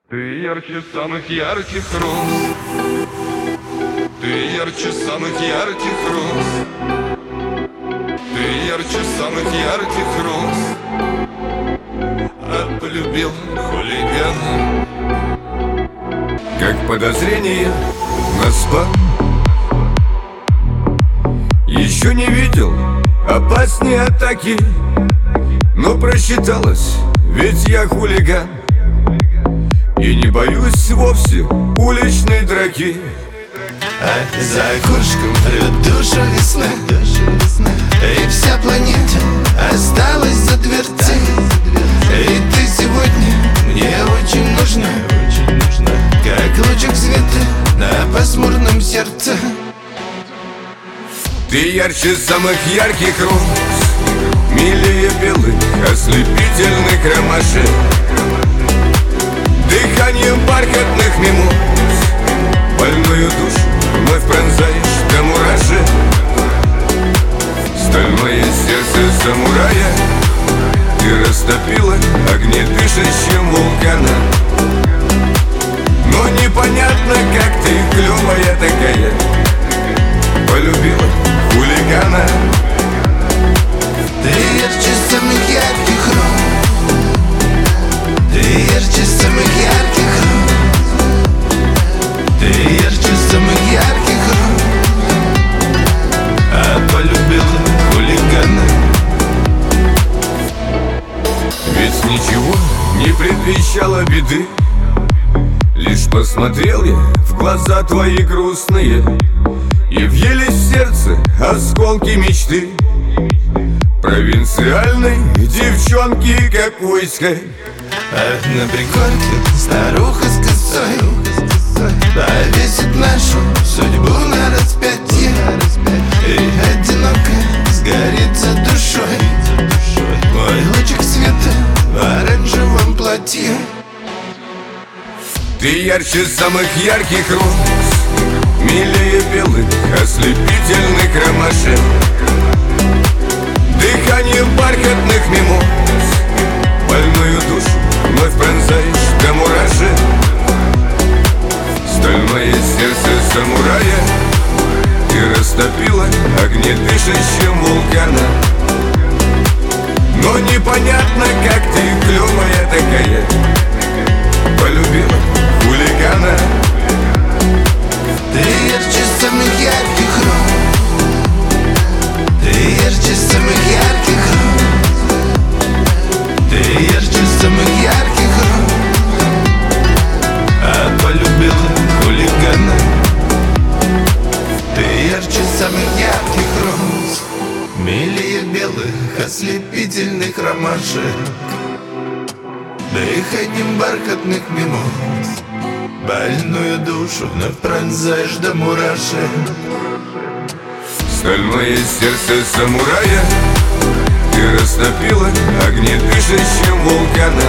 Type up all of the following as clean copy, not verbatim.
Ты ярче самых ярких роз, ты ярче самых ярких роз, ты ярче самых ярких роз, а полюбил хулигана. Как подозрение на спам. Еще не видел опаснее атаки, но просчиталось, ведь я хулиган. И не боюсь вовсе уличной драки. А за окошком рвет душу весна, и вся планета осталась за дверцей. И ты сегодня мне очень нужна, как лучик света на пасмурном сердце. Ты ярче самых ярких роз, милее белых ослепительных ромашек, дыханием бархатных мимоз больную душу вновь пронзаешь до мурашек. Стальное сердце самурая ты растопила огнедышащим вулкана. Но непонятно, как ты, клевая такая, полюбила хулигана. Ты ярче самых ярких роз, ты ярче самых ярких роз, ты ярче самых ярких роз, а полюбила хулигана. Ведь ничего не предвещало беды, лишь посмотрел я в глаза твои грустные, и въелись в сердце осколки мечты провинциальной девчонки какой-ской. А на пригорке старуха с косой повесит нашу судьбу на распятие, и одиноко сгорится душой мой лучик света в оранжевом платье. Ты ярче самых ярких роз, милее белых ослепительных ромашек, дыханием бархатных мимоз больную душу вновь пронзаешь до мурашек. Стальное сердце самурая ты растопила огнедышащим вулкана. Но непонятно, как ты, клевая такая, полюбила хулигана. Ты ярче самых ярких роз, ты ярче самых ярких роз, ты ярче самых ярких роз, а полюбила хулигана. Ты ярче самых ярких роз, милее белых ослепительных ромашек, дыханием бархатных мимоз больную душу вновь пронзаешь до мурашек. Стальное сердце самурая ты растопила огнедышащим вулкана.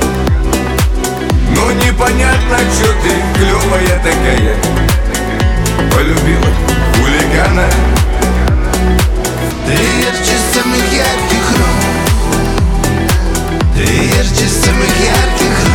Но непонятно, что ты, клевая такая, полюбила хулигана. Ты ярче самых ярких роз, ты ярче самых ярких роз,